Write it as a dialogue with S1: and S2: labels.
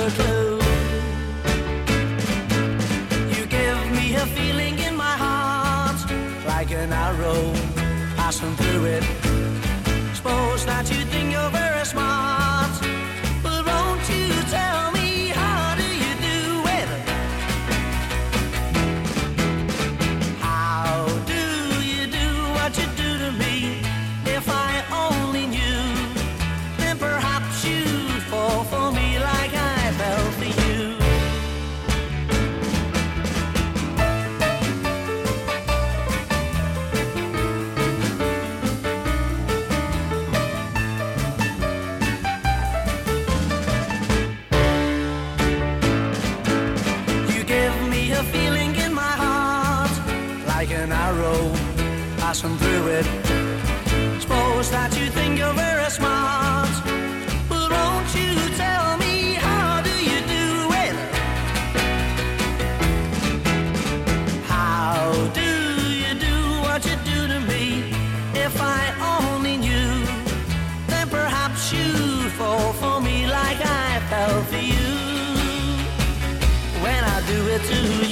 S1: a clue. You give me a feeling in my heart, like an arrow passing through it. Suppose that you think you're very smart, but won't you tell me, how do you do it? How do you do what you do to me? If I only knew, then perhaps you'd fall for me like I fell for you. Feeling in my heart, like an arrow passing through it. Suppose that you think you're very smart, but won't you tell me, how do you do it? How do you do what you do to me? If I only knew, then perhaps you'd fall for me like I fell for you. When I do it to you,